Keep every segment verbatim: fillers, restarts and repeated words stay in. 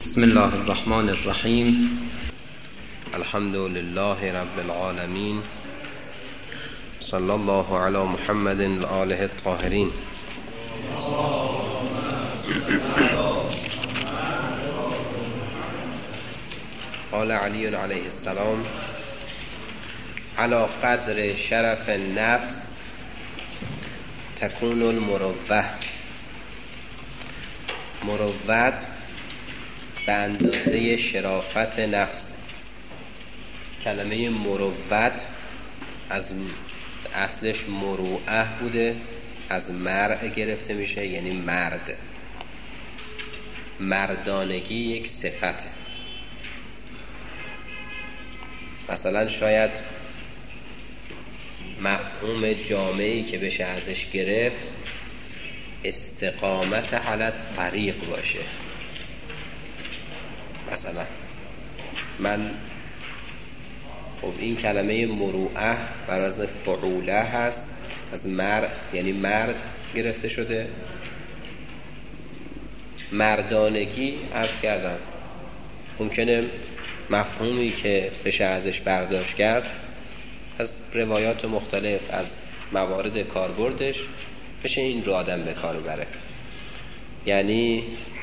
بسم الله الرحمن الرحیم. الحمد لله رب العالمین، صلی الله علی محمد و آله الطاهرین. قال علی علیه السلام: علی قدر شرف النفس تکون المروة. مروت به اندازه شرافت نفس. کلمه مروت از اصلش مروءه بوده، از مرء گرفته میشه، یعنی مرد. مردانگی یک صفته. مثلا شاید مفهوم جامعی که بشه ازش گرفت استقامت علی الطریق باشه. مثلا من خب این کلمه مروءه بر از فعوله هست، از مرد یعنی مرد گرفته شده. مردانگی عرض کردم ممکنه مفهومی که بشه ازش برداشت کرد از روایات مختلف، از موارد کاربردش بشه این رو آدم به کار بره. یعنی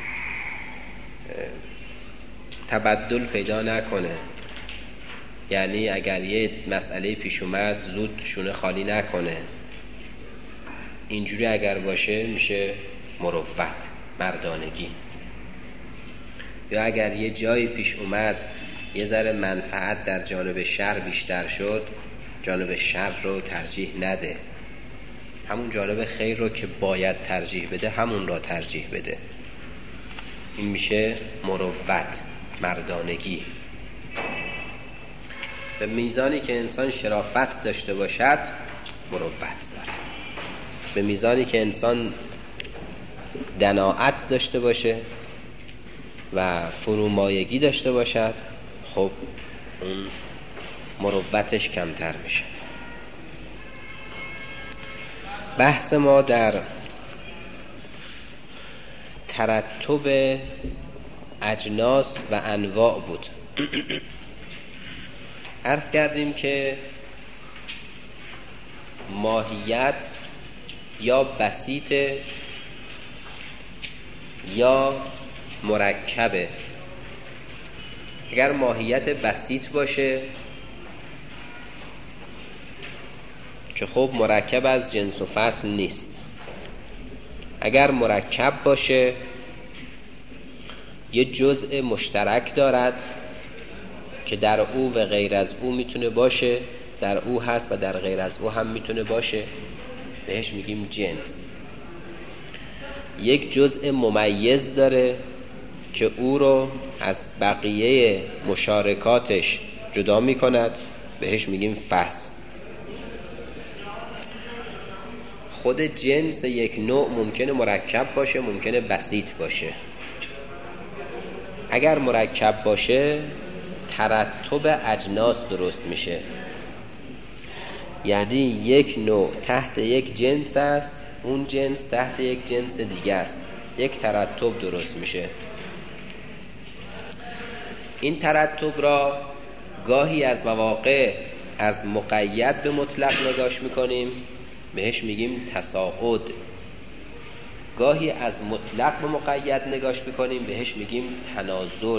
تبدل پیدا نکنه، یعنی اگر یه مسئله پیش اومد زود شونه خالی نکنه. اینجوری اگر باشه میشه مروت، مردانگی. یا اگر یه جایی پیش اومد یه ذره منفعت در جانب شر بیشتر شد، جانب شر رو ترجیح نده، همون جانب خیر رو که باید ترجیح بده همون را ترجیح بده. این میشه مروت، مردانگی. به میزانی که انسان شرافت داشته باشد مروت دارد. به میزانی که انسان دناعت داشته باشه و فرومایگی داشته باشد، خب اون مروتش کمتر میشه. بحث ما در ترتب اجناس و انواع بود. عرض کردیم که ماهیت یا بسیطه یا مرکبه. اگر ماهیت بسیط باشه که خب مرکب از جنس و فصل نیست. اگر مرکب باشه یه جزء مشترک دارد که در او و غیر از او میتونه باشه، در او هست و در غیر از او هم میتونه باشه، بهش میگیم جنس. یک جزء ممیز داره که او رو از بقیه مشارکاتش جدا میکند، بهش میگیم فصل. خود جنس یک نوع ممکنه مرکب باشه، ممکنه بسیط باشه. اگر مرکب باشه ترتب اجناس درست میشه، یعنی یک نوع تحت یک جنس است، اون جنس تحت یک جنس دیگه است، یک ترتب درست میشه. این ترتب را گاهی از مواقع از مقید به مطلق نگاش میکنیم، بهش میگیم تصاعد. گاهی از مطلق به مقید نگاش میکنیم، بهش میگیم تنازل.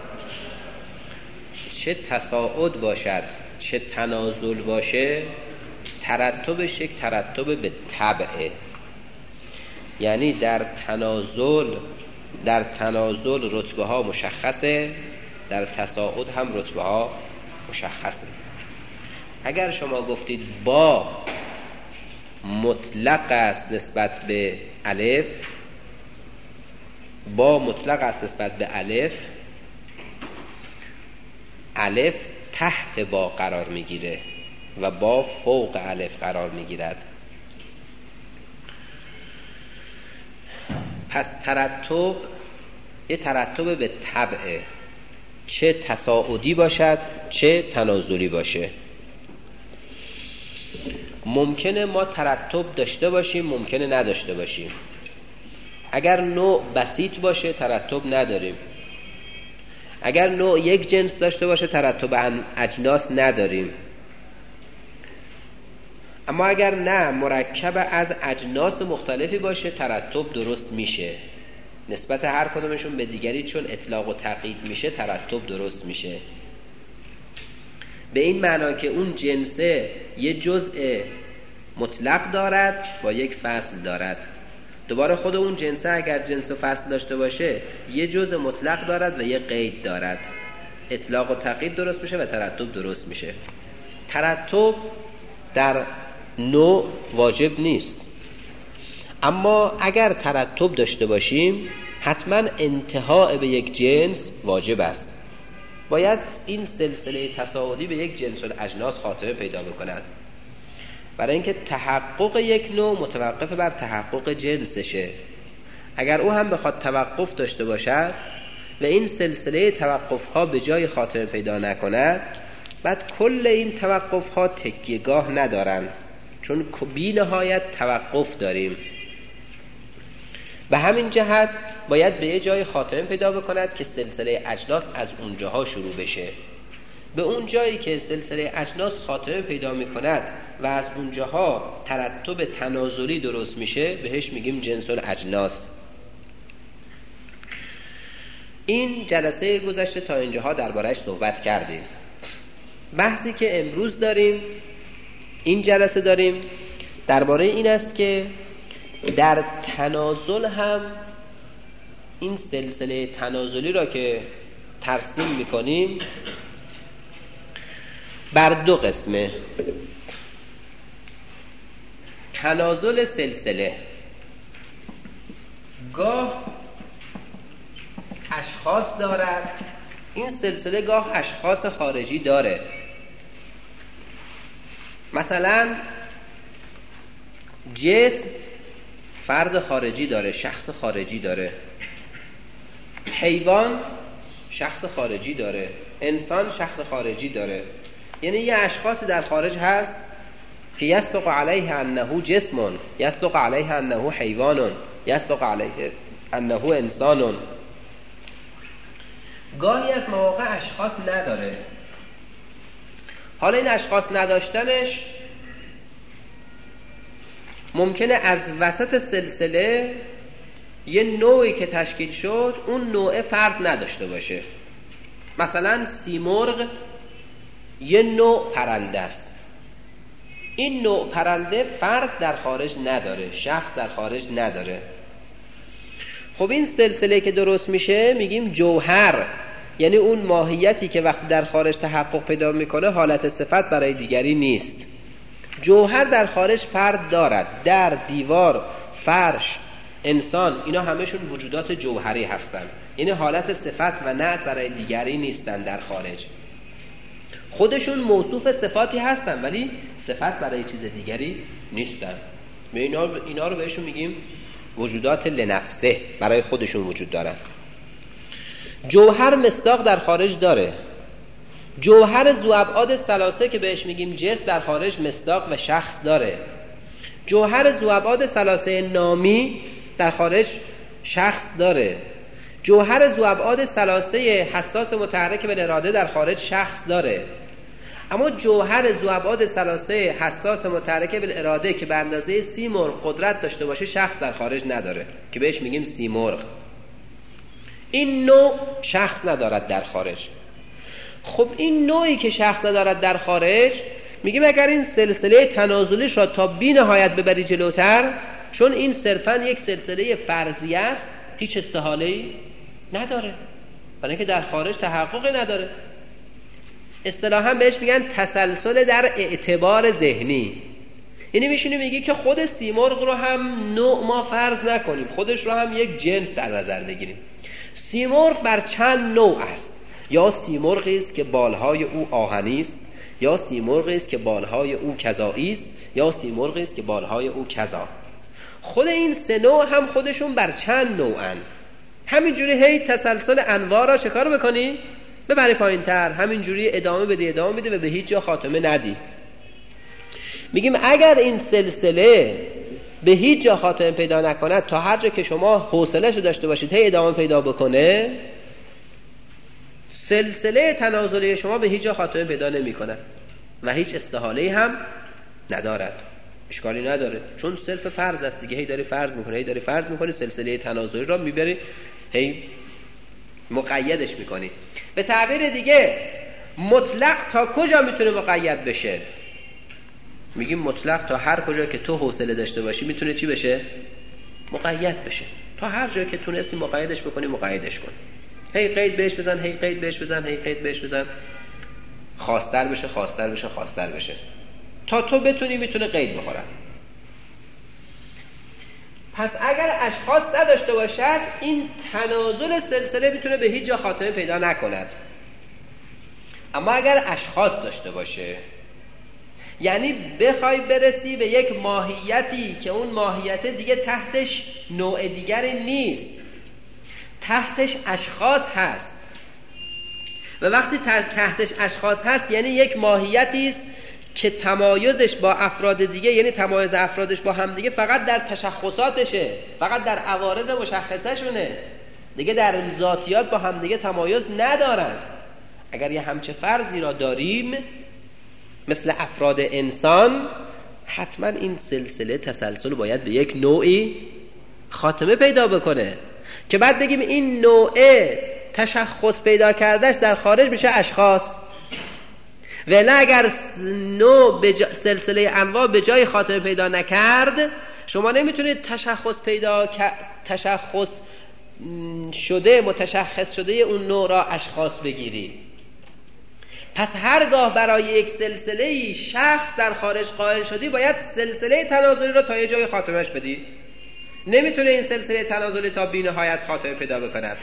چه تصاعد باشد چه تنازل باشه، ترتبش یک ترتب به تبعه. یعنی در تنازل در تنازل رتبه ها مشخصه، در تصاعد هم رتبه ها مشخصه. اگر شما گفتید با مطلق است نسبت به الف، با مطلق است نسبت به الف، الف تحت با قرار میگیره و با فوق الف قرار میگیرد. پس ترتب یه ترتب به تبعه، چه تصاعدی باشد چه تنازلی باشه. ممکنه ما ترتب داشته باشیم، ممکنه نداشته باشیم. اگر نوع بسیط باشه ترتب نداریم، اگر نوع یک جنس داشته باشه ترتب اجناس نداریم، اما اگر نه مرکب از اجناس مختلفی باشه ترتب درست میشه. نسبت هر کدومشون به دیگری چون اطلاق و تقیید میشه ترتب درست میشه. به این معنا که اون جنسه یه جزء مطلق دارد با یک فصل دارد. دوباره خود اون جنسه اگر جنس و فصل داشته باشه یه جزء مطلق دارد و یه قید دارد. اطلاق و تقیید درست میشه و ترتب درست میشه. ترتب در نوع واجب نیست، اما اگر ترتب داشته باشیم حتما انتهای به یک جنس واجب است. باید این سلسله تصاعدی به یک جنس الاجناس خاتمه پیدا بکند، برای اینکه تحقق یک نوع متوقف بر تحقق جنسشه. اگر او هم بخواد توقف داشته باشد و این سلسله توقف ها به جای خاتمه پیدا نکند، بعد کل این توقف ها تکیه‌گاه ندارن، چون بی نهایت توقف داریم. به همین جهت باید به یه جای خاتمه پیدا بکند که سلسله اجناس از اونجاها شروع بشه. به اون جایی که سلسله اجناس خاتمه پیدا میکند و از اونجاها ترتب تنازلی درست میشه بهش میگیم جنس الاجناس. این جلسه گذشته تا اینجاها درباره‌اش صحبت کردیم. بحثی که امروز داریم، این جلسه داریم، درباره این است که در تنازل هم این سلسله تنازلی را که ترسیم میکنیم بر دو قسمه. تنازل سلسله گاه اشخاص دارد، این سلسله گاه اشخاص خارجی داره. مثلا جسم فرد خارجی داره، شخص خارجی داره. حیوان شخص خارجی داره، انسان شخص خارجی داره. یعنی یه اشخاصی در خارج هست که یصدق علیه انه جسم، یصدق علیه انه حیوان، یصدق علیه انه انسان. گاهی از مواقع اشخاص نداره. حالا این اشخاص نداشتنش ممکنه از وسط سلسله یه نوعی که تشکیل شد اون نوع فرد نداشته باشه. مثلا سیمرغ یه نوع پرنده است، این نوع پرنده فرد در خارج نداره، شخص در خارج نداره. خب این سلسله که درست میشه میگیم جوهر، یعنی اون ماهیتی که وقتی در خارج تحقق پیدا میکنه حالت صفت برای دیگری نیست. جوهر در خارج فرد دارد، در، دیوار، فرش، انسان، اینا همشون وجودات جوهری هستند، یعنی حالت صفت و نعت برای دیگری نیستن در خارج. خودشون موصوف صفاتی هستن ولی صفت برای چیز دیگری نیستن. اینا اینا رو بهشون میگیم وجودات لنفسه، برای خودشون وجود دارن. جوهر مصداق در خارج داره. جوهر ذو ابعاد ثلاثه که بهش میگیم جسم در خارج مصداق و شخص داره. جوهر ذو ابعاد ثلاثه نامی در خارج شخص داره. جوهر ذو ابعاد ثلاثه حساس متحرک بالاراده در خارج شخص داره. اما جوهر ذو ابعاد ثلاثه حساس متحرک بالاراده که به اندازه سیمرغ قدرت داشته باشه شخص در خارج نداره که بهش میگیم سیمرغ. این نوع شخص ندارد در خارج. خب این نوعی که شخص ندارد در خارج میگیم اگر این سلسله تنازلیش را تا بی نهایت ببری جلوتر، چون این صرفا یک سلسله فرضی است، هیچ استحاله‌ای نداره، برای اینکه در خارج تحققی نداره. اصطلاحاً بهش میگن تسلسل در اعتبار ذهنی. یعنی میشینه میگه که خود سیمرغ رو هم نوع ما فرض نکنیم، خودش رو هم یک جنس در نظر بگیریم. سیمرغ بر چند نوع است. یا سیمرغی است که بالهای او آهنی است، یا سیمرغی است که بالهای او کذایی است، یا سیمرغی است که بالهای او کذا. خود این سه نوع هم خودشون بر چند نوعن. همینجوری هی تسلسل انواع را چه کار بکنی؟ ببری پایین تر، همینجوری ادامه بده ادامه بده و به هیچ جا خاتمه ندی. میگیم اگر این سلسله به هیچ جا خاتمه پیدا نکند، تا هر جا که شما حوصله‌شو داشته باشید هی ادامه پیدا بکنه، سلسله تنازلی شما به هیچ جا خاتمه پیدا نمی‌کند و هیچ استحاله‌ای هم ندارد. اشکالی نداره، چون صرف فرض است دیگه. هی داری فرض میکنه هی داری فرض میکنی سلسله تنازلی را میبری هی مقیدش میکنی. به تعبیر دیگه مطلق تا کجا میتونه مقید بشه؟ میگیم مطلق تا هر کجا که تو حوصله داشته باشی میتونه چی بشه؟ مقید بشه. تا هر جایی که تونستی مقیدش بکنی مقیدش کن. هی قید بهش بزن هی قید بهش بزن هی قید بهش بزن، خواستر بشه خواستر بشه خواستر بشه تا تو بتونی میتونه قید بخوره. پس اگر اشخاص نداشته باشد این تنازل سلسله میتونه به هیچ جا خاتمه پیدا نکند. اما اگر اشخاص داشته باشه، یعنی بخوای برسی به یک ماهیتی که اون ماهیت دیگه تحتش نوع دیگری نیست، تحتش اشخاص هست، و وقتی تحتش اشخاص هست یعنی یک ماهیتی است که تمایزش با افراد دیگه، یعنی تمایز افرادش با هم دیگه فقط در تشخصاتشه، فقط در عوارض مشخصه شونه، دیگه در ذاتیات با هم دیگه تمایز ندارن. اگر یه همچه فرضی را داریم مثل افراد انسان، حتما این سلسله تسلسل باید به یک نوعی خاتمه پیدا بکنه که بعد بگیم این نوعه تشخص پیدا کردش در خارج میشه اشخاص. ولی اگر نوع بجا... سلسله انواع به جای خاتمه پیدا نکرد، شما نمیتونید تشخص پیدا تشخص شده متشخص شده اون نوع را اشخاص بگیری. پس هرگاه برای یک سلسله شخص در خارج قائل شدی باید سلسله تنازلی را تا یه جای خاتمش بدی. نمیتونه این سلسله تنازلی تا بی نهایت خاتمه پیدا بکند،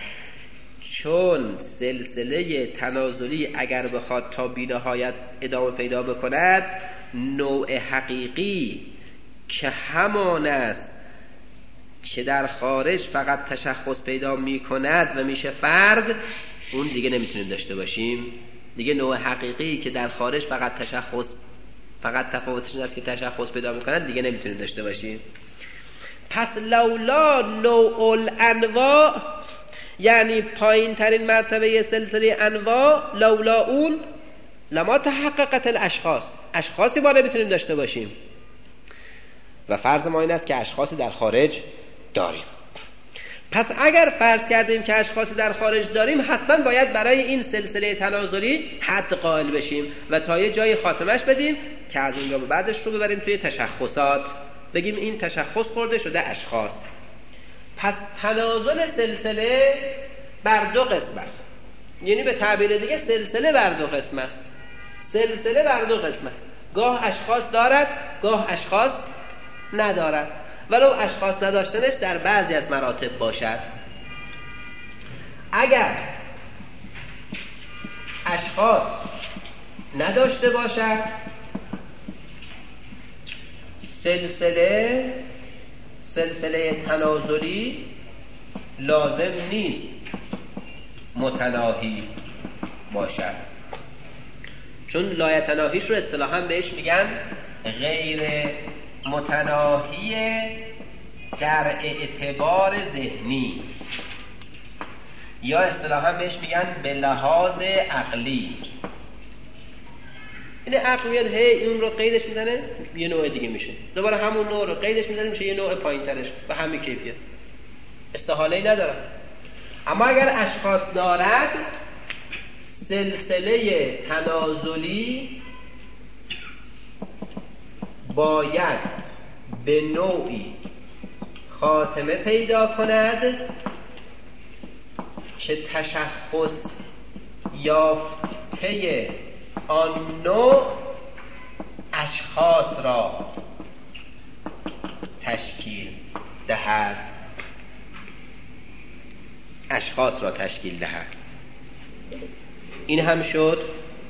چون سلسله تنازلی اگر بخواد تا بی نهایت ادامه پیدا بکند، نوع حقیقی که همان است که در خارج فقط تشخص پیدا می کند و میشه فرد، اون دیگه نمیتونیم داشته باشیم. دیگه نوع حقیقی که در خارج فقط تشخص فقط تفاوتش این است که تشخص پیدا می کند دیگه نمیتونیم داشته باشیم. پس لولا نوع الانواع، یعنی پایین ترین مرتبه سلسله انواع، لولا اون لما تحققت الاشخاص، اشخاصی ما نمیتونیم داشته باشیم و فرض ما این است که اشخاصی در خارج داریم. پس اگر فرض کردیم که اشخاصی در خارج داریم، حتما باید برای این سلسله تنازلی حد قائل بشیم و تا یه جای خاتمش بدیم که از اونجا به بعدش رو ببریم توی تشخصات، بگیم این تشخص خورده شده اشخاص. پس تنازل سلسله بر دو قسم است، یعنی به تعبیر دیگه سلسله بر دو قسم است. سلسله بر دو قسم است، گاه اشخاص دارد گاه اشخاص ندارد، ولو اشخاص نداشتنش در بعضی از مراتب باشد. اگر اشخاص نداشته باشد، سلسله سلسله تنازلی لازم نیست متناهی باشد، چون لایتناهیش رو اصطلاحاً بهش میگن غیر متناهی در اعتبار ذهنی، یا اصطلاحاً بهش میگن به لحاظ عقلی. این عقل میاد هی اون رو قیدش میزنه یه نوع دیگه میشه، دوباره همون نوع رو قیدش میزنه میشه یه نوع پایین ترش و همین کیفیت، استحاله‌ای نداره. اما اگر اشخاص دارد، سلسله تنازلی باید به نوعی خاتمه پیدا کند که تشخص یافته آن نوع اشخاص را تشکیل دهد اشخاص را تشکیل دهد. این هم شد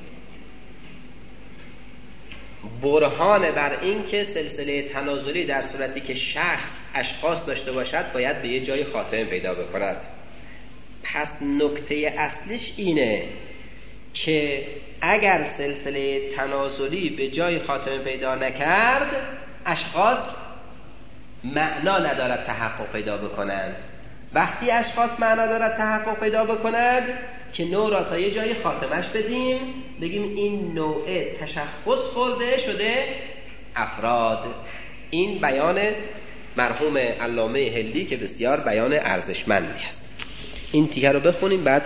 برهان بر این که سلسله تنازلی در صورتی که شخص اشخاص داشته باشد باید به یه جای خاتمه پیدا بکند. پس نکته اصلیش اینه که اگر سلسله تنازلی به جای خاتمه پیدا نکرد، اشخاص معنا ندارد تحقق پیدا بکنند. وقتی اشخاص معنا دارد تحقق پیدا بکنند، که نوع را تا یه جایی خاتمش بدیم، بگیم این نوع تشخص خورده شده افراد. این بیان مرحوم علامه هلی که بسیار بیان ارزشمندی است. این تیکه رو بخونیم بعد.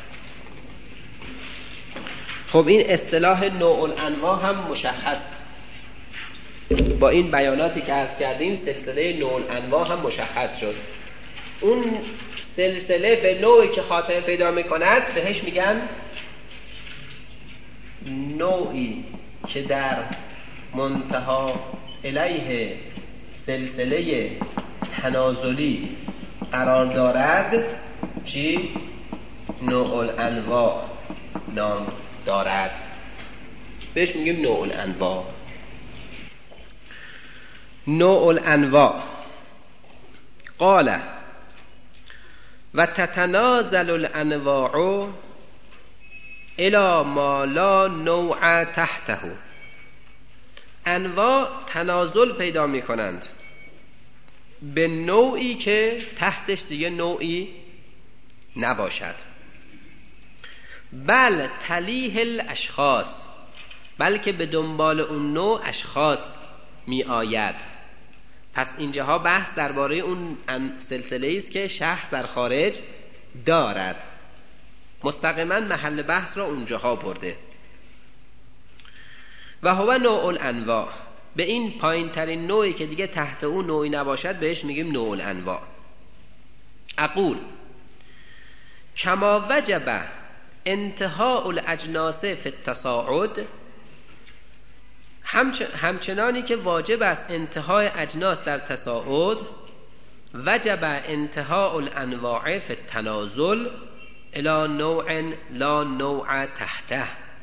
خب این اصطلاح نوع الانواع هم مشخص، با این بیاناتی که عرض کردیم سلسله نوع الانواع هم مشخص شد. اون سلسله به نوعی که خاتمه پیدا میکند بهش میگن نوعی که در منتها الیه سلسله تنازلی قرار دارد چی؟ نوع الانواع نام دارد. بهش میگیم نوع الانواع. نوع الانواع قال و تتنازل الانواع الی ما لا نوع تحته. انواع تنازل پیدا می کنند به نوعی که تحتش دیگه نوعی نباشد. بل تلیه الاشخاص، بلکه به دنبال اون نوع اشخاص می آید. پس اینجاها بحث درباره اون سلسله است که شخص در خارج دارد. مستقیما محل بحث را اونجاها برده. و هو نوع الانواع، به این پایین ترین نوعی که دیگه تحت اون نوعی نباشد بهش میگیم نوع الانواع. اقول کما وجب انتهاء الاجناس فی التصاعد، همچنانی که واجب است انتهای اجناس در تصاعد، وجب انتهاء الانواع فی التنازل الی نوع لا نوع تحته.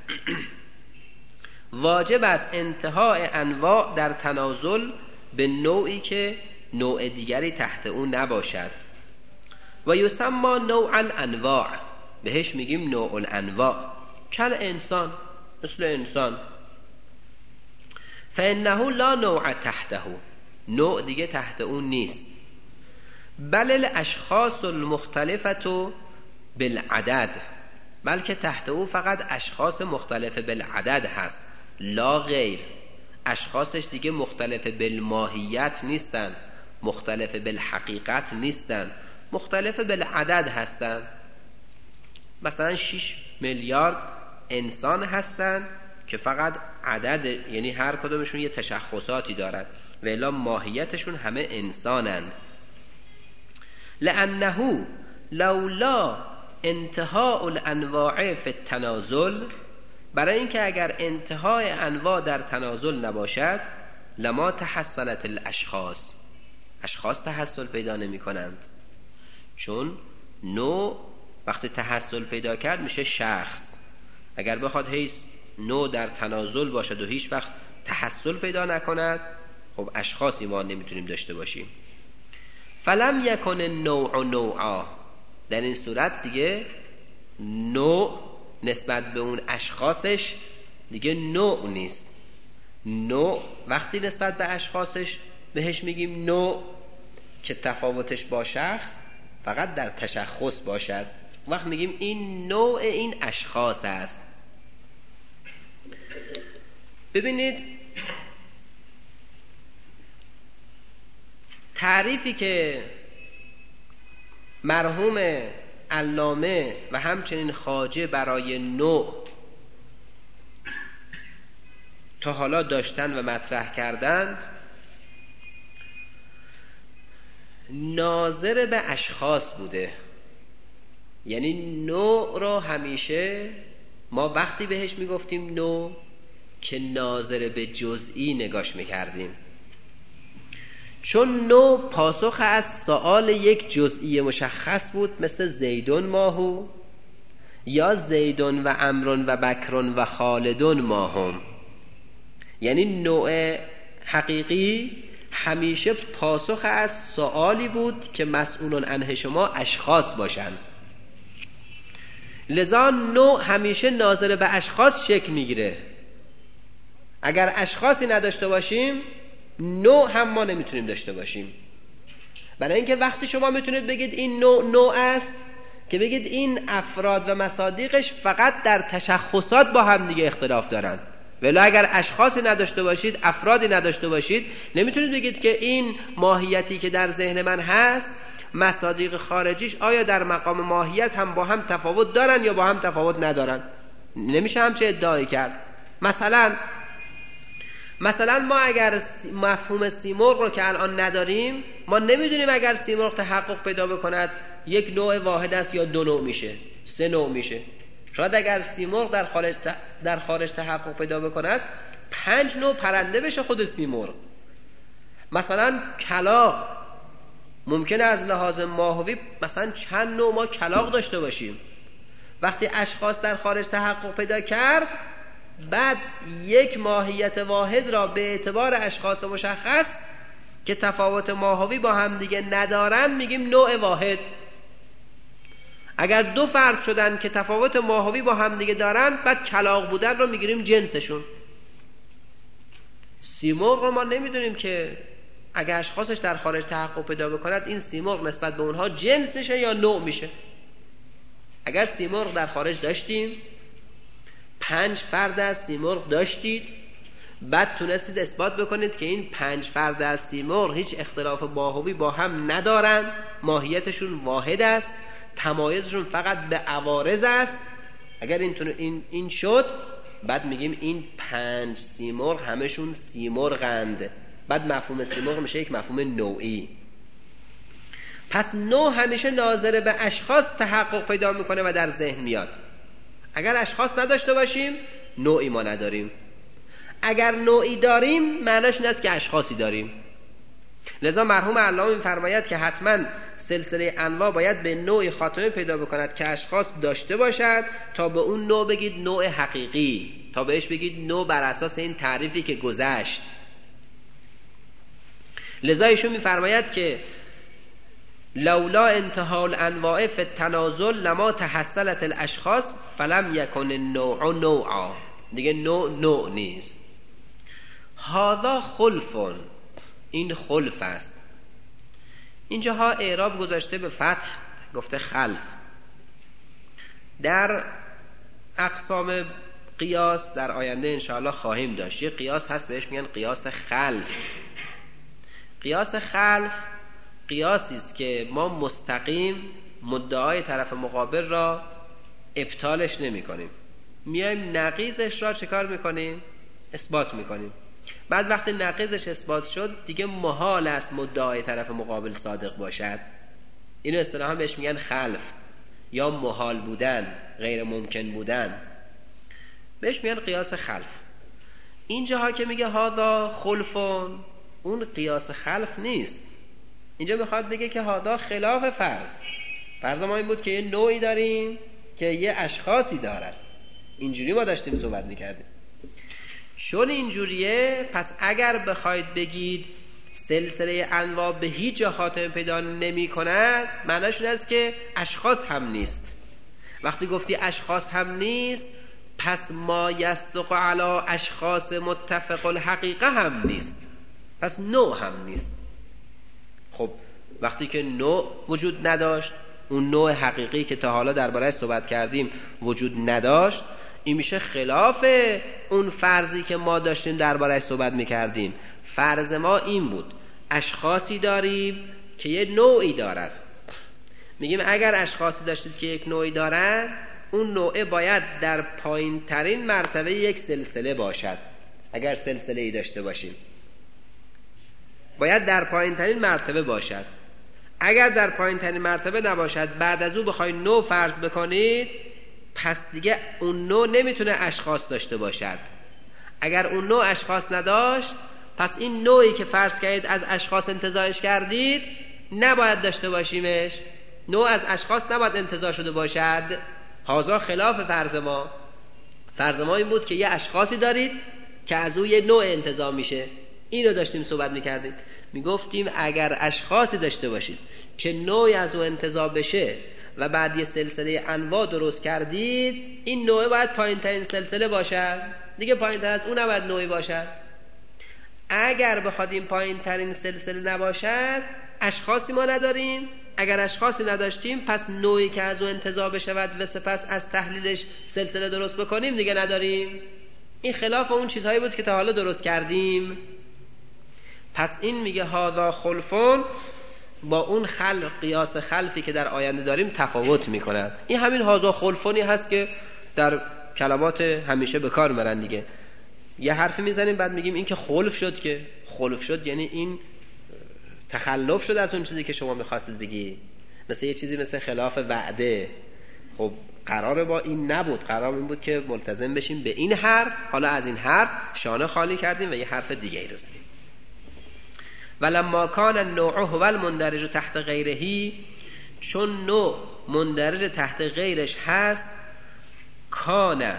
واجب است انتهای انواع در تنازل به نوعی که نوع دیگری تحت اون نباشد. و یسمى نوع الانواع، بهش میگیم نوع الانواع. کل انسان، مثل انسان. فانه لا نوع تحته، نوع دیگه تحت اون نیست. بل الاشخاص المختلفه بالعدد، بلکه تحت او فقط اشخاص مختلف بالعدد هست، لا غیر. اشخاصش دیگه مختلف بالماهیت نیستن، مختلف بالحقیقت نیستن، مختلف بالعدد هستن. مثلا شش میلیارد انسان هستن که فقط عدد، یعنی هر کدومشون یه تشخصاتی دارد و الا ماهیتشون همه انسانند. لانه لولا انتهاء الانواع فی التنازل، برای اینکه اگر انتهای انواع در تنازل نباشد لما تحصلت الاشخاص، اشخاص تحصل پیدا نمی کنند. چون نوع وقتی تحصل پیدا کرد میشه شخص. اگر بخواد هیچ نوع در تنازل باشد و هیچ وقت تحصل پیدا نکند، خب اشخاصی ما نمیتونیم داشته باشیم. فلم یکن النوع نوعا، در این صورت دیگه نوع نسبت به اون اشخاصش دیگه نوع نیست. نوع وقتی نسبت به اشخاصش بهش میگیم نوع که تفاوتش با شخص فقط در تشخص باشد، وقت میگیم این نوع این اشخاص است. ببینید تعریفی که مرحوم علامه و همچنین خواجه برای نوع تا حالا داشتن و مطرح کردند ناظر به اشخاص بوده. یعنی نوع را همیشه ما وقتی بهش میگفتیم نوع که ناظر به جزئی نگاش میکردیم، چون نوع پاسخ از سؤال یک جزئی مشخص بود، مثل زیدون ماهو یا زیدون و عمرون و بکرون و خالدون ماهم. یعنی نوع حقیقی همیشه پاسخ از سؤالی بود که مسئولون عنه شما اشخاص باشند. لذا نوع همیشه ناظر به اشخاص شکل میگیره. اگر اشخاصی نداشته باشیم نوع هم ما نمیتونیم داشته باشیم. برای اینکه وقتی شما میتونید بگید این نوع نوع است، که بگید این افراد و مصادیقش فقط در تشخصات با هم دیگه اختلاف دارن، ولی اگر اشخاصی نداشته باشید، افرادی نداشته باشید، نمیتونید بگید که این ماهیتی که در ذهن من هست مصادیق خارجیش آیا در مقام ماهیت هم با هم تفاوت دارن یا با هم تفاوت ندارن. نمیشه همچه ادعایی کرد. مثلا مثلا ما اگر مفهوم سیمرغ رو که الان نداریم، ما نمیدونیم اگر سیمرغ تحقق پیدا بکند یک نوع واحد است یا دو نوع میشه، سه نوع میشه. شاید اگر سیمرغ در خارج در خارج تحقق پیدا بکند پنج نوع پرنده بشه خود سیمرغ. مثلا کلاغ ممکنه از لحاظ ماهوی مثلا چند نوع ما کلاغ داشته باشیم. وقتی اشخاص در خارج تحقق پیدا کرد، بعد یک ماهیت واحد را به اعتبار اشخاص مشخص که تفاوت ماهوی با هم دیگه ندارن میگیم نوع واحد. اگر دو فرد شدن که تفاوت ماهوی با هم دیگه دارن، بعد کلاغ بودن رو میگیریم جنسشون. سیمرغ رو ما نمیدونیم که اگر اشخاصش در خارج تحقق پیدا بکند این سیمرغ نسبت به اونها جنس میشه یا نوع میشه. اگر سیمرغ در خارج داشتیم، پنج فرد از سیمرغ داشتید، بعد تونستید اثبات بکنید که این پنج فرد از سیمرغ هیچ اختلاف ماهوی با هم ندارن، ماهیتشون واحد است، تمایزشون فقط به عوارض است. اگر این این این شد، بعد میگیم این پنج سیمرغ همشون سیمرغند. بعد مفهوم سیمرغ میشه یک مفهوم نوعی. پس نوع همیشه ناظر به اشخاص تحقق پیدا میکنه و در ذهن میاد. اگر اشخاص نداشته باشیم نوعی ما نداریم، اگر نوعی داریم معناش این است که اشخاصی داریم. لذا مرحوم علامه می‌فرماید که حتما سلسله انواع باید به نوعی خاتمه پیدا بکند که اشخاص داشته باشد تا به اون نوع بگید نوع حقیقی، تا بهش بگید نوع بر اساس این تعریفی که گذشت. لذا ایشون می‌فرماید که لولا انتهاء الانواع فی التنازل لما تحصلت الاشخاص فلم یکن النوع نوعا. دیگه نوع نوع نیست. هذا خلف، این خلف است. اینجاها اعراب گذاشته به فتح، گفته خلف. در اقسام قیاس در آینده انشاءالله خواهیم داشت. یه قیاس هست بهش میگن قیاس خلف. قیاس خلف قیاسی است که ما مستقیم مدعای طرف مقابل را ابطالش نمی کنیم، میایم نقیضش را چه کار میکنیم؟ اثبات میکنیم. بعد وقتی نقیضش اثبات شد دیگه محال است مدعای طرف مقابل صادق باشد. اینو اصطلاحا بهش میگن خلف یا محال بودن، غیر ممکن بودن، بهش میگن قیاس خلف. اینجاها که میگه هذا خلفون، اون قیاس خلف نیست. اینجا میخواد بگه که هذا خلاف فرض. فرض ما این بود که یه نوعی داریم که یه اشخاصی دارد. اینجوری ما داشتیم صحبت میکردیم. چون اینجوریه، پس اگر بخواید بگید سلسله انواع به هیچ جا خاتمه پیدا نمی کند، معناش این است که اشخاص هم نیست. وقتی گفتی اشخاص هم نیست، پس ما یصدق علی اشخاص متفق الحقیقه هم نیست، پس نوع هم نیست. خب وقتی که نوع وجود نداشت، اون نوع حقیقی که تا حالا درباره‌اش صحبت کردیم وجود نداشت، این میشه خلاف اون فرضی که ما داشتیم درباره‌اش صحبت میکردیم. فرض ما این بود اشخاصی داریم که یه نوعی دارد. میگیم اگر اشخاصی داشتید که یک نوعی دارن، اون نوعه باید در پایین ترین مرتبه یک سلسله باشد. اگر سلسله ای داشته باشیم باید در پایین ترین مرتبه باشد. اگر در پایین ترین مرتبه نباشد، بعد از او بخواید نوع فرض بکنید، پس دیگه اون نوع نمیتونه اشخاص داشته باشد. اگر اون نوع اشخاص نداشت، پس این نوعی که فرض کردید از اشخاص انتزاعش کردید نباید داشته باشیمش. نوع از اشخاص نباید انتزاع شده باشد. هذا خلاف فرض ما. فرض ما این بود که یه اشخاصی دارید که از او یه نوع انتزاع میشه. اینو داشتیم صحبت میکردیم. میگفتیم اگر اشخاصی داشته باشید که نوعی از او انتزاع بشه و بعد یه سلسله انواع درست کردید، این نوع باید پایین ترین سلسله باشد. دیگه پایین تر از اون نباید نوعی باشد. اگر بخواد این پایین ترین سلسله نباشد، اشخاصی ما نداریم. اگر اشخاصی نداشتیم پس نوعی که از او انتزاع بشود و سپس از تحلیلش سلسله درست بکنیم دیگه نداریم. این خلاف اون چیزهایی بود که تا حالا درست کردیم. پس این میگه هذا خلفون، با اون خلق قیاس خلفی که در آینده داریم تفاوت میکند. این همین هذا خلفونی هست که در کلمات همیشه به کار میبرن دیگه. یه حرفی میزنیم بعد میگیم این که خلف شد، که خلف شد یعنی این تخلف شد از اون چیزی که شما میخواستید بگی. مثل یه چیزی مثل خلاف وعده. خب قرار با این نبود، قرار این بود که ملتزم بشیم به این حرف، حالا از این حرف شانه خالی کردیم و یه حرف دیگه ای رو زدیم. ولما کان النوع هو المندرج تحت غیره، چون نوع مندرج تحت غیرش هست، کان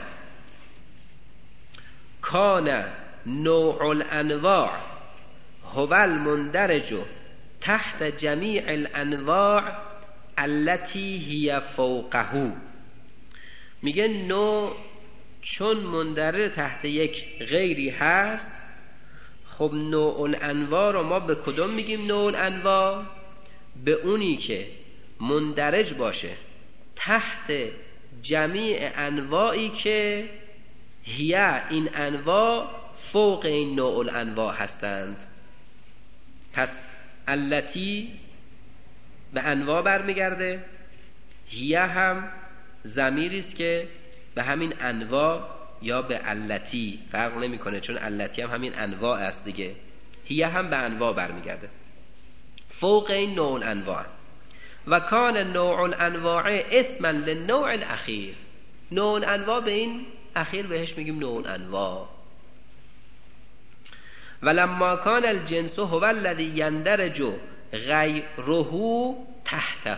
کان نوع الانواع هو المندرج تحت جمیع الانواع التي هي فوقه. میگه نوع چون مندرج تحت یک غیری هست، خب نوع الانواع رو ما به کدوم میگیم نوع الانواع؟ به اونی که مندرج باشه تحت جمیع انواعی که هی این انواع فوق این نوع الانواع هستند. پس التی به انواع برمیگرده، هی هم ضمیری است که به همین انواع یا به التی فرق نمیکنه، چون التی هم همین انواع است دیگه. هی هم به انواع برمیگرده، فوق این نوع الانواع. و کان نوع الانواع اسما للنوع الاخیر، نوع الانواع به این اخیر بهش میگیم نوع الانواع. ولما کان الجنس هو الذی یندرج غیره تحته،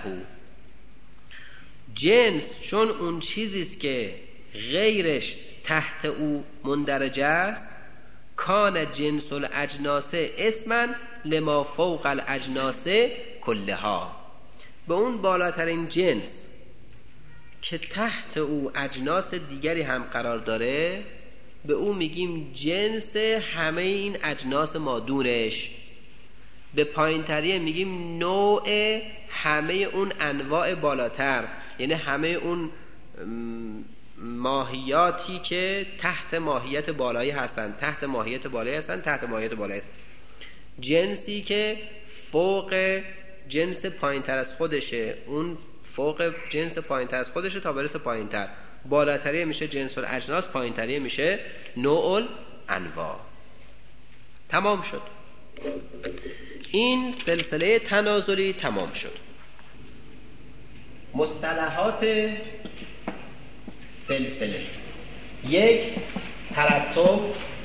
جنس چون اون چیزی است که غیرش تحت او مندرج است، کان جنس الاجناس اسما لما فوق الاجناس کلها، به اون بالاترین جنس که تحت او اجناس دیگری هم قرار داره به او میگیم جنس همه این اجناس مادونش. به پایین تریه میگیم نوع همه اون انواع بالاتر، یعنی همه اون ماهیاتی که تحت ماهیت بالایی هستن، تحت ماهیت بالایی هستن، تحت ماهیت بالایی هستن. جنسی که فوق جنس پایین تر از خودشه، اون فوق جنس پایین تر از خودشه تا برسه پایین تر. بالاتریه میشه جنس الاجناس، پایین تریه میشه نوع الانواع. تمام شد. این سلسله تنازلی تمام شد. مصطلحات سلسله: یک، ترتب.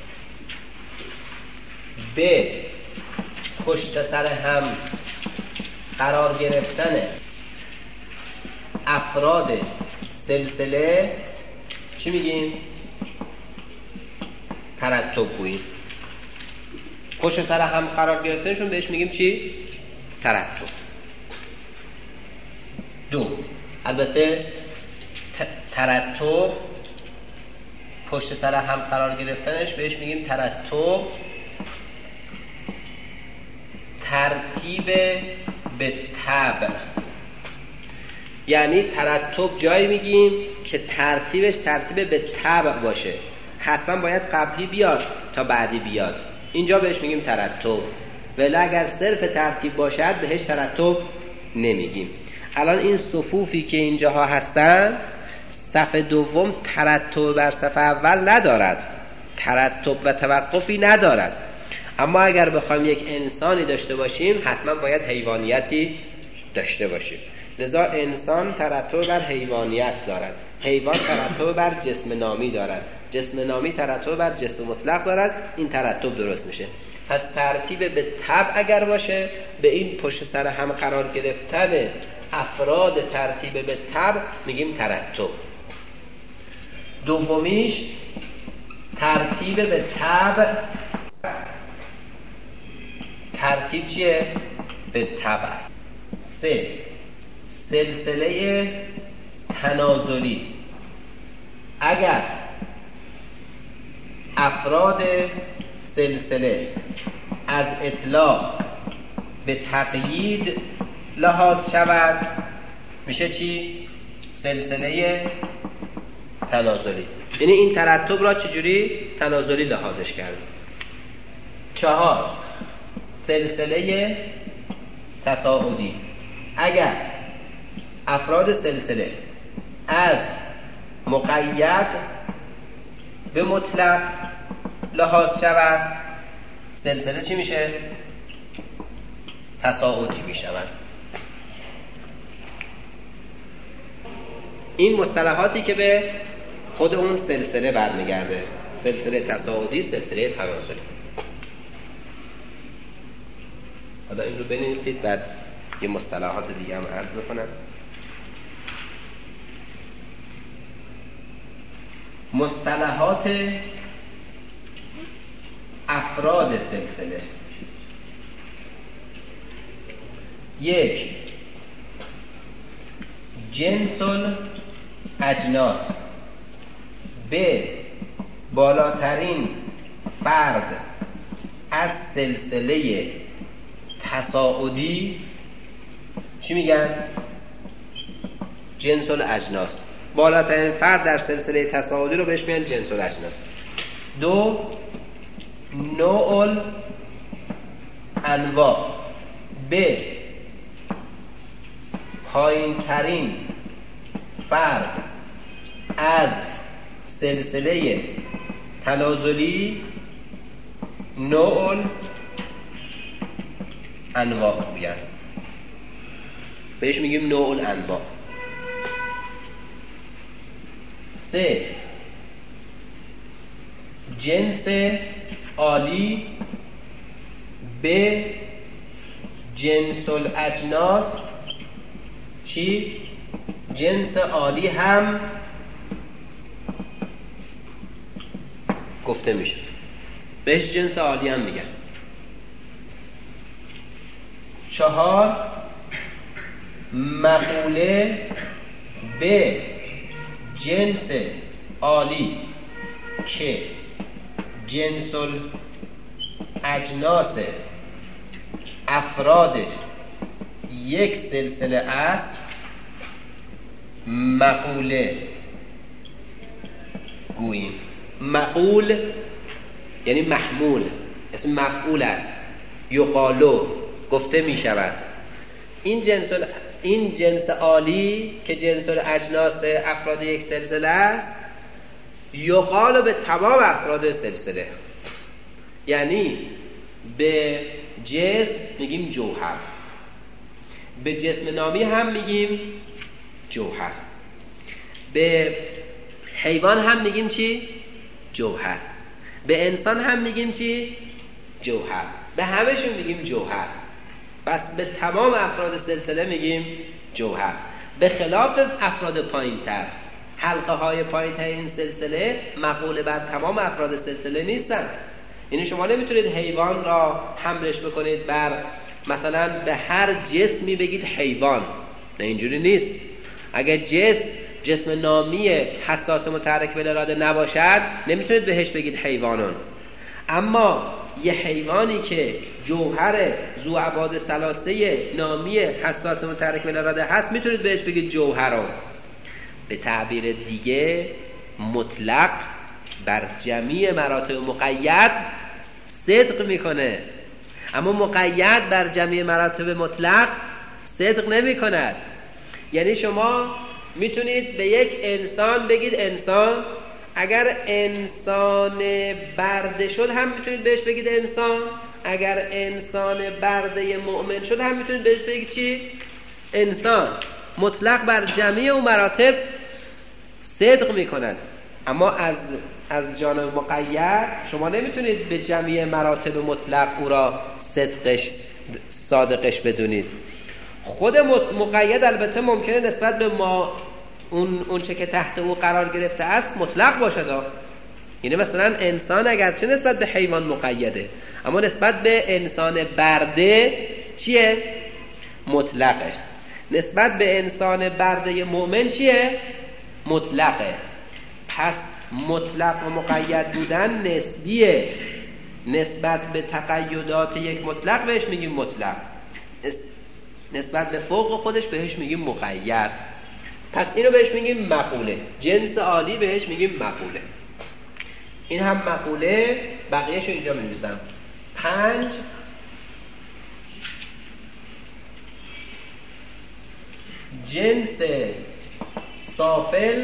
ب، پشت سر هم قرار گرفتن افراد سلسله. چی میگیم؟ ترتب گوییم. پشت سر هم قرار گرفتنشون بهش میگیم چی؟ ترتب. دو، البته ترتب پشت سر هم قرار گرفتنش بهش میگیم ترتب ترتیب به تبع. یعنی ترتب جایی میگیم که ترتیبش ترتیب به تبع باشه، حتما باید قبلی بیاد تا بعدی بیاد، اینجا بهش میگیم ترتب. ولی اگر صرف ترتیب باشد بهش ترتب نمیگیم. الان این صفوفی که اینجاها هستن، صف دوم ترتب بر صف اول ندارد، ترتب و توقفی ندارد. اما اگر بخوایم یک انسانی داشته باشیم حتما باید حیوانیتی داشته باشیم. لذا انسان ترتب بر حیوانیت دارد، حیوان ترتب بر جسم نامی دارد، جسم نامی ترتب بر جسم مطلق دارد. این ترتب درست میشه. پس ترتیب به تبع اگر باشه، به این پشت سر هم قرار گرفتن افراد ترتیب به تبع میگیم ترتب. دومیش ترتیب به تبع. ترتیب چیه؟ به تبع. سه، سلسله تنازلی. اگر افراد سلسله از اطلاق به تقیید لحاظ شود میشه چی؟ سلسله تنازلی. یعنی این ترتب را چجوری تنازلی لحاظش کرد. چهار، سلسله تصاعدی. اگر افراد سلسله از مقید به مطلق لحاظ شود، سلسله چی میشه؟ تصاعدی میشود. این مصطلحاتی که به خود اون سلسله برمیگرده، سلسله تصاعدی، سلسله تنازلی. حالا این رو بنویسید، بعد یه مصطلحات دیگه هم عرض بکنم. مصطلحات افراد سلسله. یک، جنس الاجناس. به بالاترین فرد از سلسله تصاعدی چی میگن؟ جنس الاجناس. بالاترین فرد در سلسله تصاعدی رو بهش میگن جنس الاجناس. دو، نوع الانواع. به پایین ترین فرد از سلسله تنازلی نوع الانواع میگن، بهش میگیم نوع الانواع. سه، جنس عالی. به جنس الاجناس چی؟ جنس عالی هم گفته میشه، بهش جنس عالی هم میگن. چهار، مقوله به جنس عالی که جنس الاجناس افراد یک سلسله است، مقوله گوییم. مقول یعنی محمول، اسم مفعول است. یقالو گفته می شود. این جنس این جنس عالی که جنس الاجناس افراد یک سلسله است، یقال به تمام افراد سلسله. یعنی به جسم میگیم جوهر، به جسم نامی هم میگیم جوهر، به حیوان هم میگیم چی؟ جوهر. به انسان هم میگیم چی؟ جوهر. به همهشون میگیم جوهر. بس به تمام افراد سلسله میگیم جوهر. به خلاف افراد پایین‌تر، حلقه های پایین‌تر این سلسله مقوله بر تمام افراد سلسله نیستن. یعنی شما نمیتونید حیوان را حملش بکنید بر مثلا به هر جسمی بگید حیوان، نه اینجوری نیست. اگر جسم جسم نامی حساس متحرک بالاراده نباشد نمیتونید بهش بگید حیوانون. اما یه حیوانی که جوهر ذو ابعاد ثلاثه نامی حساس متحرک بالاراده هست میتونید بهش بگید جوهرون. به تعبیر دیگه مطلق بر جمیع مراتب مقید صدق میکنه، اما مقید بر جمیع مراتب مطلق صدق نمی کند. یعنی شما میتونید به یک انسان بگید انسان، اگر انسان برده شد هم میتونید بهش بگید انسان، اگر انسان برده مؤمن شد هم میتونید بهش بگید چی؟ انسان. مطلق بر جمیع و مراتب صدق میکند. اما از از جانب مقید شما نمیتونید به جمیع مراتب مطلق او را صدقش صادقش بدونید. خود مقید البته ممکنه نسبت به ما اون اون چه که تحت او قرار گرفته است مطلق باشد. یعنی مثلا انسان اگرچه نسبت به حیوان مقیده، اما نسبت به انسان برده چیه؟ مطلقه. نسبت به انسان برده مؤمن چیه؟ مطلقه. پس مطلق و مقید بودن نسبیه. نسبت به تقیدات یک مطلق بهش میگیم مطلق، نسبت به فوق خودش بهش میگیم مقید. پس اینو بهش میگیم مقوله. جنس عالی بهش میگیم مقوله. این هم مقوله. بقیهشو اینجا می‌نویسم. پنج جنس سافل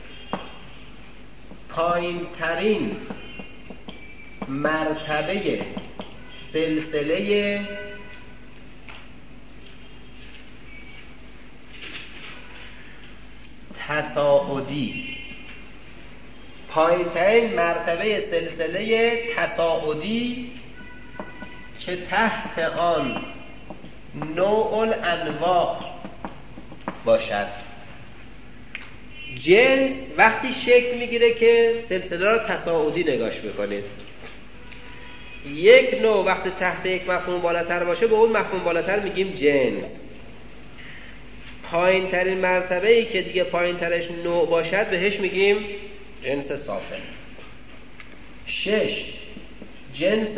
پایین ترین مرتبه سلسله تصاعدی، پایین ترین مرتبه سلسله تصاعدی که تحت آن نوع الانواع باشد. جنس وقتی شکل میگیره که سلسله را تصاعدی نگاش بکنید. یک نوع وقتی تحت یک مفهوم بالاتر باشه به اون مفهوم بالاتر میگیم جنس. پایین ترین مرتبه ای که دیگه پایین ترش نوع باشد بهش میگیم جنس سافل. شش جنس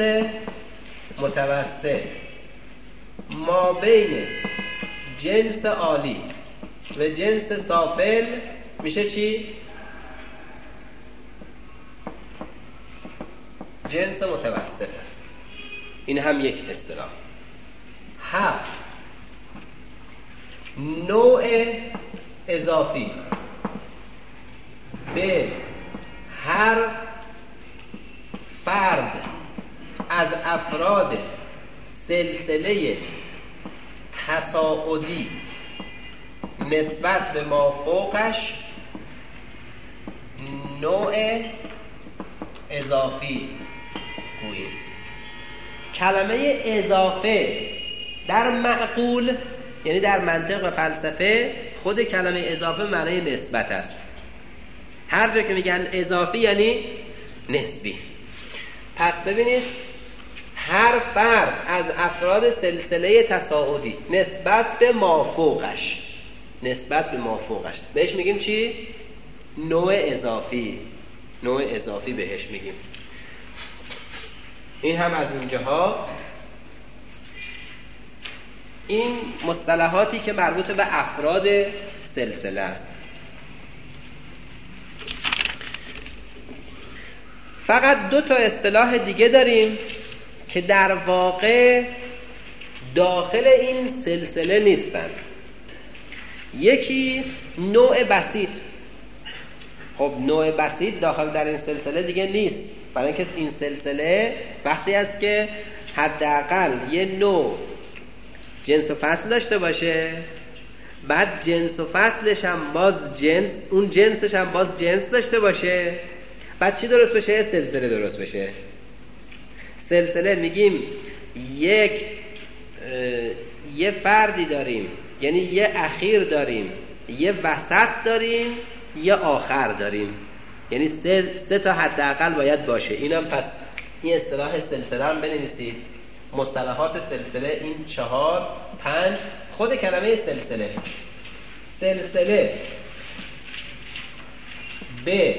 متوسط ما بین جنس عالی و جنس سافل میشه چی؟ جنس متوسط است. این هم یک اصطلاح. هفت نوع اضافی به هر فرد از افراد سلسله تصاعدی نسبت به مافوقش نوع اضافی گوییم. کلمه اضافه در معقول یعنی در منطق و فلسفه خود کلمه اضافه معنی نسبت است. هر جا که میگن اضافی یعنی نسبی. پس ببینید هر فرد از افراد سلسله تصاعدی نسبت به مافوقش نسبت به مافوقش بهش میگیم چی؟ نوع اضافی. نوع اضافی بهش میگیم. این هم از اینجاها این مصطلحاتی که مربوط به افراد سلسله است. فقط دو تا اصطلاح دیگه داریم که در واقع داخل این سلسله نیستن. یکی نوع بسیط. خب نوع بسیط داخل در این سلسله دیگه نیست، برای اینکه این سلسله وقتی است که حداقل یه نوع جنس و فصل داشته باشه، بعد جنس و فصلش هم باز جنس، اون جنسش هم باز جنس داشته باشه، بعد چی درست بشه؟ سلسله درست بشه. سلسله میگیم یک یه فردی داریم، یعنی یه اخیر داریم، یه وسط داریم، یه آخر داریم، یعنی سه, سه تا حداقل باید باشه. اینم پس این اصطلاح سلسله هم بنویسید. مصطلحات سلسله این چهار پنج. خود کلمه سلسله سلسله به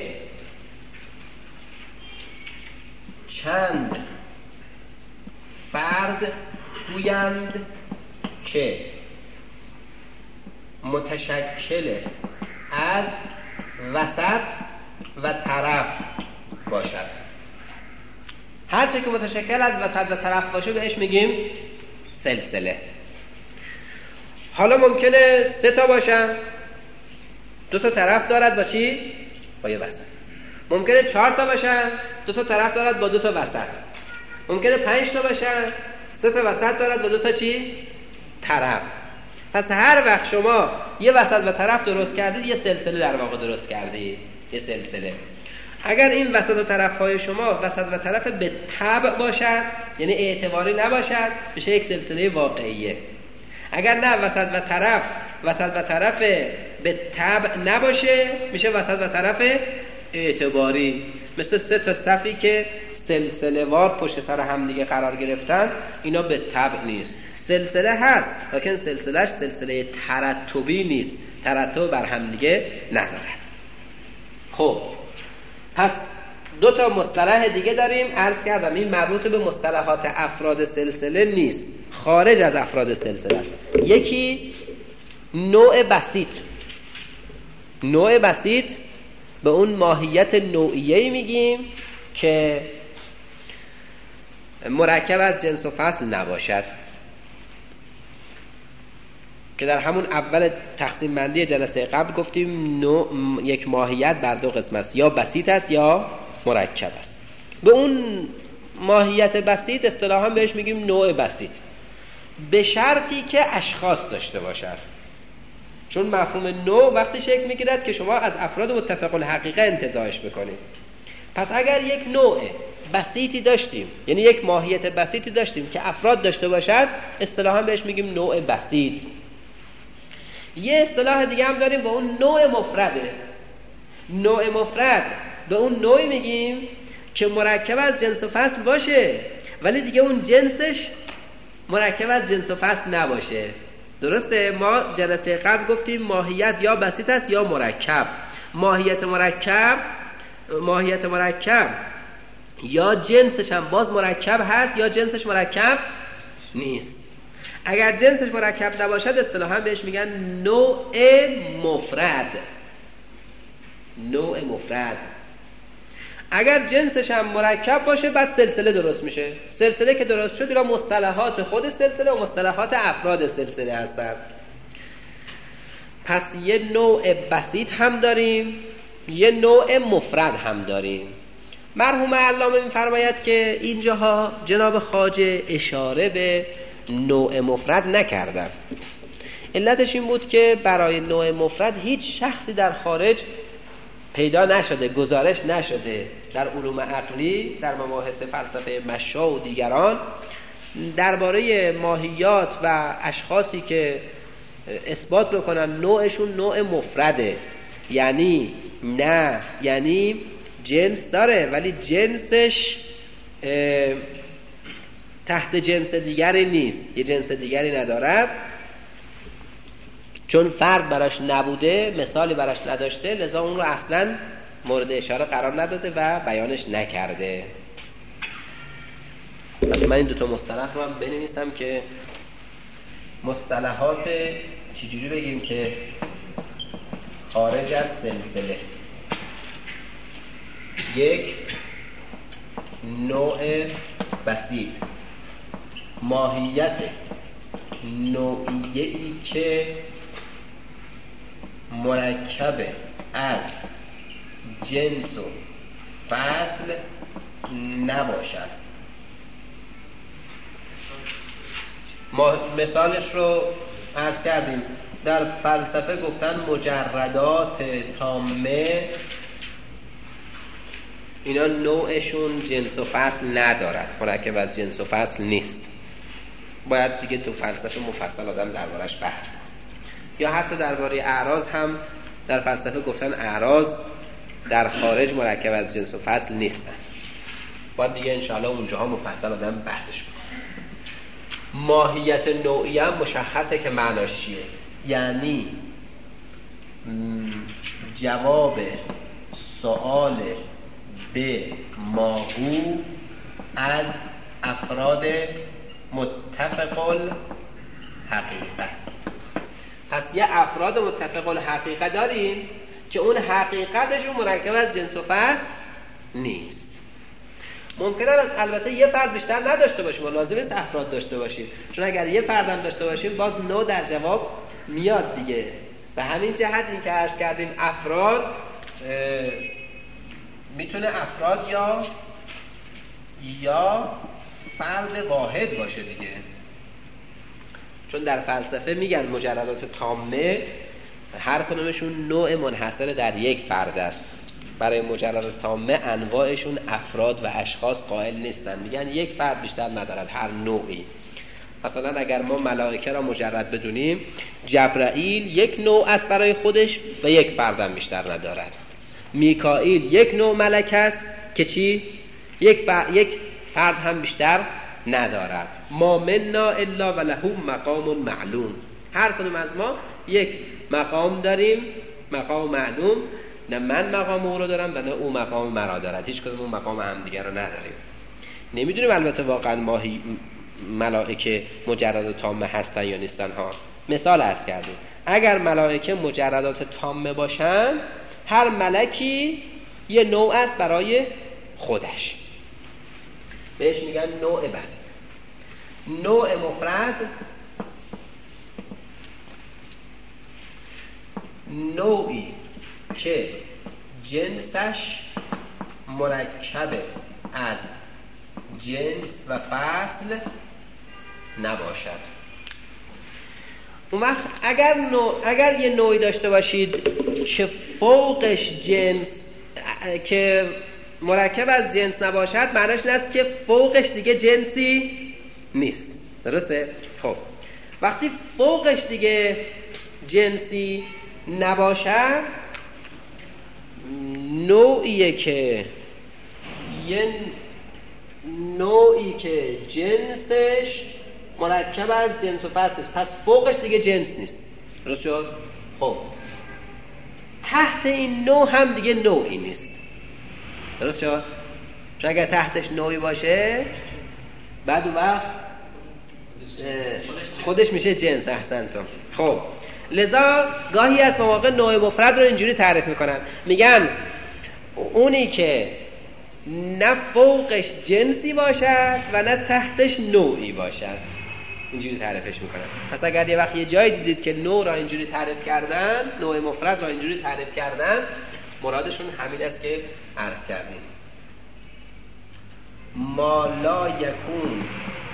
چند فرد گویند که متشکل از وسط و طرف باشد. هرچه که متشکل از وسط و طرف باشه بهش میگیم سلسله. حالا ممکنه سه تا باشن، دو تا طرف دارد با چی؟ با یه وسط. ممکنه چهار تا باشن، دو تا طرف دارد با دو تا وسط. ممکنه پنج تا باشن، سه تا وسط دارد با دو تا چی؟ طرف. پس هر وقت شما یه وسط و طرف درست کردید یه سلسله در واقع درست کردید. یه سلسله. اگر این وسط و طرف‌های شما وسط و طرف به تبع باشد، یعنی اعتباری نباشد، میشه یک سلسله واقعیه. اگر نه وسط و طرف وسط و طرف به تبع نباشه، میشه وسط و طرف اعتباری. مثل سه تا صفی که سلسله وار پشت سر هم دیگه قرار گرفتن، اینا به تبع نیست. سلسله هست لیکن سلسلهش سلسله ترتبی نیست، ترتب بر هم دیگه ندارد. خب پس دو تا مصطلح دیگه داریم. عرض کردم این مربوط به مصطلحات افراد سلسله نیست. خارج از افراد سلسله است. یکی نوع بسیط. نوع بسیط به اون ماهیت نوعیه‌ای میگیم که مرکب از جنس و فصل نباشد، که در همون اول تقسیم بندی جلسه قبل گفتیم نوع یک ماهیت بر دو قسم است، یا بسیط است یا مرکب است. به اون ماهیت بسیط اصطلاحاً بهش میگیم نوع بسیط، به شرطی که اشخاص داشته باشد. چون مفهوم نوع وقتی شکل میگیرد که شما از افراد متفق الحقیقه انتزاعش بکنید. پس اگر یک نوع بسیطی داشتیم، یعنی یک ماهیت بسیطی داشتیم که افراد داشته باشد، اصطلاحاً بهش میگیم نوع بسیط. یه اصطلاح دیگه هم داریم، به اون نوع مفرده. نوع مفرد به اون نوعی میگیم که مرکب از جنس و فصل باشه ولی دیگه اون جنسش مرکب از جنس و فصل نباشه. درسته؟ ما جلسه قبل گفتیم ماهیت یا بسیط است یا مرکب. ماهیت مرکب ماهیت مرکب یا جنسش هم باز مرکب هست یا جنسش مرکب نیست. اگر جنسش مرکب نباشد اصطلاحاً بهش میگن نوع مفرد. نوع مفرد. اگر جنسش هم مرکب باشه بعد سلسله درست میشه. سلسله که درست شد اینا مصطلحات خود سلسله و مصطلحات افراد سلسله هستند. پس یه نوع بسیط هم داریم، یه نوع مفرد هم داریم. مرحوم علامه می‌فرماید که اینجاها جناب خواجه اشاره به نوع مفرد نکردن. علتش این بود که برای نوع مفرد هیچ شخصی در خارج پیدا نشده، گزارش نشده در علوم عقلی، در مباحث فلسفه مشا و دیگران درباره ماهیات و اشخاصی که اثبات بکنن نوعشون نوع مفرده، یعنی نه یعنی جنس داره ولی جنسش تحت جنس دیگری نیست، یه جنس دیگری ندارد، چون فرد براش نبوده، مثالی براش نداشته، لذا اون رو اصلا مورد اشاره قرار نداده و بیانش نکرده. پس من این دوتا مصطلح رو هم بنویسم که مصطلحات چجوری بگیم که خارج از سلسله. یک، نوع بسیط، ماهیت نوعیه‌ای که مرکب از جنس و فصل نباشد. ما مثالش رو عرض کردیم، در فلسفه گفتن مجردات تامه اینا نوعشون جنس و فصل ندارد، مرکب از جنس و فصل نیست. باید دیگه تو فلسفه مفصل آدم دربارش بحث کنه. یا حتی درباره اعراض هم در فلسفه گفتن اعراض در خارج مرکب از جنس و فصل نیستن. باید دیگه انشاءالله اونجاها مفصل آدم بحثش کنه. ماهیت نوعی هم مشخصه که معناش چیه، یعنی جواب سوال به ماهو از افراد متفق الحقیقه. پس یه افراد متفق الحقیقه داریم که اون حقیقتشون مرکب از جنس و فصل نیست. ممکنه از البته یه فرد بیشتر نداشته باشیم و لازم است افراد داشته باشیم، چون اگر یه فرد هم داشته باشیم باز نو در جواب میاد دیگه. به همین جهت این که عرض کردیم افراد میتونه افراد یا یا فرد واحد باشه دیگه، چون در فلسفه میگن مجردات تامه هر کدومشون نوع منحصر در یک فرد است. برای مجردات تامه انواعشون افراد و اشخاص قائل نیستن، میگن یک فرد بیشتر ندارد هر نوعی. مثلا اگر ما ملائکه را مجرد بدونیم، جبرائیل یک نوع است برای خودش و یک فردم بیشتر ندارد. میکائیل یک نوع ملک است که چی؟ یک فرد, یک فرد هم بیشتر ندارد. ما منا الا وله مقام معلوم. هر کدوم از ما یک مقام داریم، مقام معلوم. نه من مقام او رو دارم و نه او مقام مرا دارد. هیچ کدوم اون مقام هم دیگر رو نداریم. نمیدونیم البته واقعا ماهی ملائکه مجردات تامه هستن یا نیستن ها. مثال عرض کردیم اگر ملائکه مجردات تامه باشن، هر ملکی یه نوع است برای خودش، بهش میگن نوع بسیط. نوع مفرد نوعی که جنسش مرکب از جنس و فصل نباشد. اون وقت اگر نوع اگر یه نوعی داشته باشید که فوقش جنس که مرکب از جنس نباشد، معناش این است که فوقش دیگه جنسی نیست. درسته؟ خب وقتی فوقش دیگه جنسی نباشد، نوعیه که یه نوعی که جنسش مرکب از جنس و فصل است، پس فوقش دیگه جنس نیست. درست شد؟ خب تحت این نوع هم دیگه نوعی نیست. درست شد؟ چون اگر تحتش نوعی باشه، بعد اون وقت خودش میشه جنس. احسنتم. خب لذا گاهی از مواقع نوع مفرد رو اینجوری تعریف میکنن، میگن اونی که نه فوقش جنسی باشد و نه تحتش نوعی باشد، اینجوری تعریفش میکنن. پس اگر یه وقت یه جایی دیدید که نوع را اینجوری تعریف کردن، نوع مفرد را اینجوری تعریف کردن، مرادشون همین است که عرض کردیم. ما لا یکون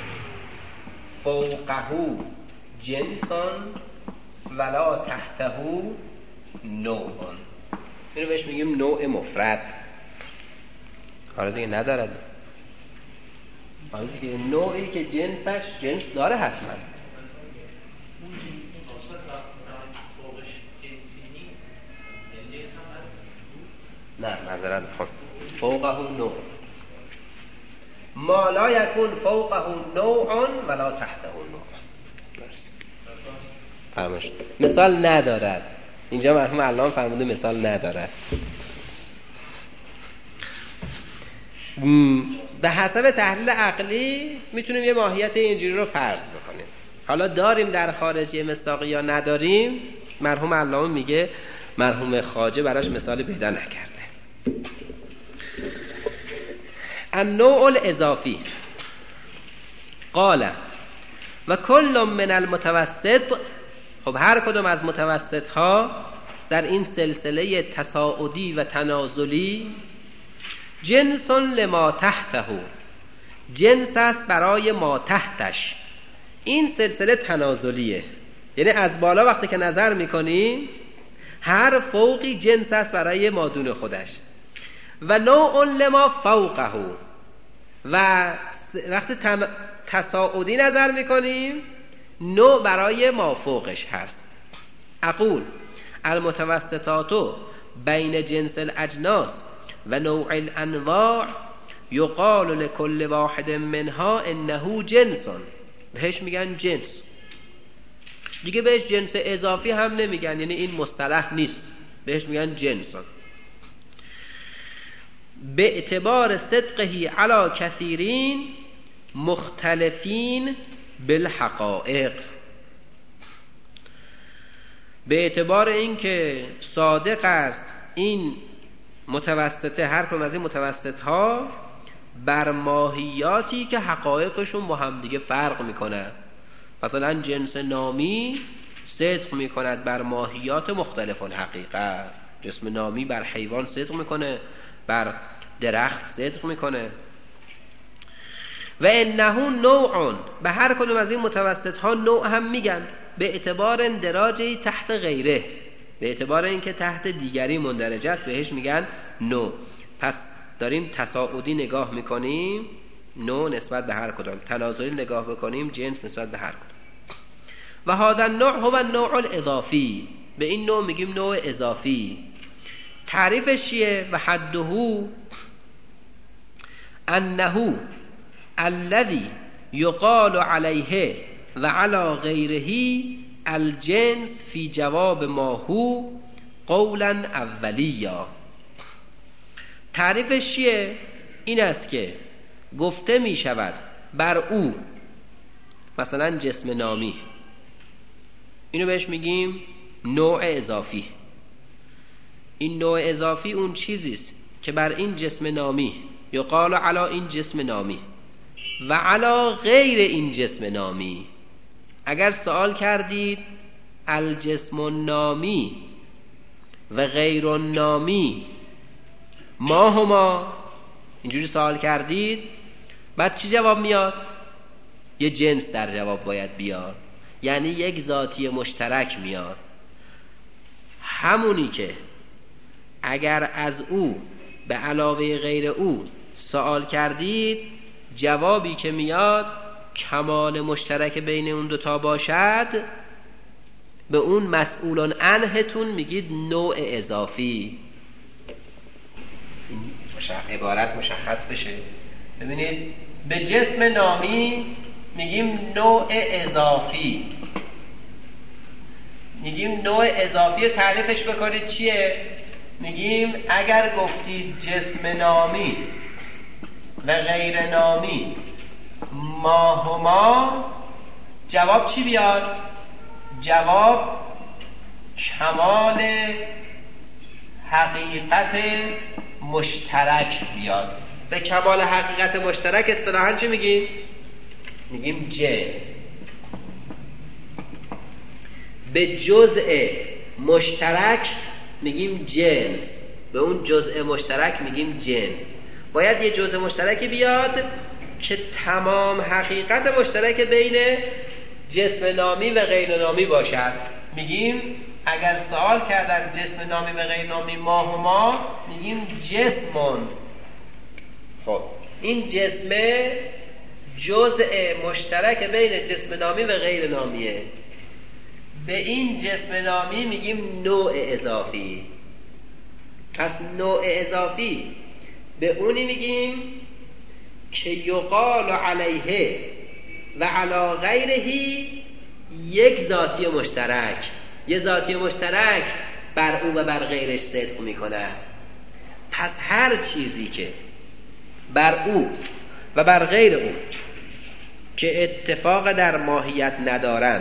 فوقه جنسان ولا تحته نوع، اینو بهش میگیم نوع مفرد. حالا دیگه ندارد، حالا دیگه نوعی که جنسش جنس داره حتما. نه معذرت میخوام، فوقه نوع. ما لا یکون فوقه نوع ولا تحته نوع. فرمایش مثال ندارد. اینجا مرحوم علامه فرموده مثال ندارد. به حسب تحلیل عقلی میتونیم یه ماهیت اینجوری رو فرض بکنیم. حالا داریم در خارج یه مصداقی یا نداریم، مرحوم علامه میگه مرحوم خواجه براش مثال پیدا نکرده. النوع الاضافی قال و کل من المتوسط. خب هر کدوم از متوسط ها در این سلسله تصاعدی و تنازلی جنس لما تحته، جنس است برای ما تحتش. این سلسله تنازلیه، یعنی از بالا وقتی که نظر میکنیم هر فوقی جنس است برای مادون خودش. و نوع لما فوقه، و وقتی تصاعدی نظر میکنیم نوع برای ما فوقش هست. اقول المتوسطات بین جنس الاجناس و نوع الانواع یقال لكل واحد منها انه جنس، بهش میگن جنس. دیگه بهش جنس اضافی هم نمیگن، یعنی این مصطلح نیست، بهش میگن جنس. به اعتبار صدقه علی کثیرین مختلفین بالحقائق، به اعتبار اینکه صادق است این متوسطه، هر کدوم از این متوسط ها بر ماهیاتی که حقایقشون با هم دیگه فرق میکنه. مثلا جنس نامی صدق میکند بر ماهیات مختلف الحقیقه، جسم نامی بر حیوان صدق میکنه، بر درخت صدق میکنه. و انه نوع، به هر کدوم از این متوسط ها نوع هم میگن، به اعتبار اندراجی تحت غیره، به اعتبار اینکه تحت دیگری مندرج است بهش میگن نوع. پس داریم تصاعدی نگاه میکنیم نوع نسبت به هر کدوم، تنازلی نگاه بکنیم جنس نسبت به هر کدوم. و هذا النوع هو النوع الاضافی، به این نوع میگیم نوع اضافی. تعریفش چیه؟ و حده انه الذي يقال عليه و علی غیره الجنس فی جواب ما هو قولا اولیا. تعریفش چیه؟ این است که گفته می شود بر او مثلا جسم نامی، اینو بهش میگیم نوع اضافی. این نوع اضافی اون چیزیست که بر این جسم نامی یقال علی این جسم نامی و علی غیر این جسم نامی. اگر سوال کردید الجسم النامی و غیر النامی ما هما، اینجوری سوال کردید، بعد چی جواب میاد؟ یه جنس در جواب باید بیاد، یعنی یک ذاتی مشترک میاد، همونی که اگر از او به علاوه غیر او سوال کردید جوابی که میاد کمال مشترک بین اون دوتا باشد، به اون مسئولان عنهتون میگید نوع اضافی. عبارت مشخص بشه. ببینید به جسم نامی میگیم نوع اضافی، میگیم نوع اضافی. تعریفش بکنید چیه؟ میگیم اگر گفتید جسم نامی و غیر نامی ما هما، جواب چی بیاد؟ جواب کمال حقیقت مشترک بیاد. به کمال حقیقت مشترک اصطلاحاً چی میگیم؟ میگیم جنس. به جزء مشترک میگیم جنس، به اون جزء مشترک میگیم جنس. باید یه جزء مشترکی بیاد که تمام حقیقت مشترک بین جسم نامی و غیر نامی باشد. میگیم اگر سوال کردن جسم نامی و غیر نامی ما هما، میگیم جسمون. خب این جسم جزء مشترک بین جسم نامی و غیر نامیه. به این جسم نامی میگیم نوع اضافی. پس نوع اضافی به اونی میگیم که یقال علیه و علی غیرهی یک ذاتی مشترک، یه ذاتی مشترک بر او و بر غیرش صدق میکنه. پس هر چیزی که بر او و بر غیر او که اتفاق در ماهیت ندارن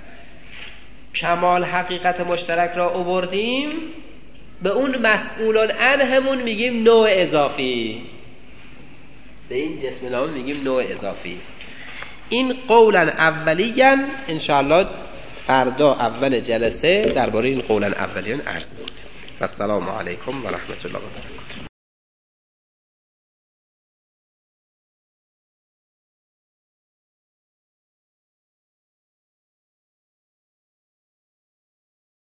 کمال حقیقت مشترک را آوردیم، به اون مسئولان عنهمون میگیم نوع اضافی. به این جسم نامی میگیم نوع اضافی. این قولا اولیاً انشاءالله فردا اول جلسه درباره این قولا اولیاً عرض می‌کنیم. السلام علیکم و رحمت الله و برکاته.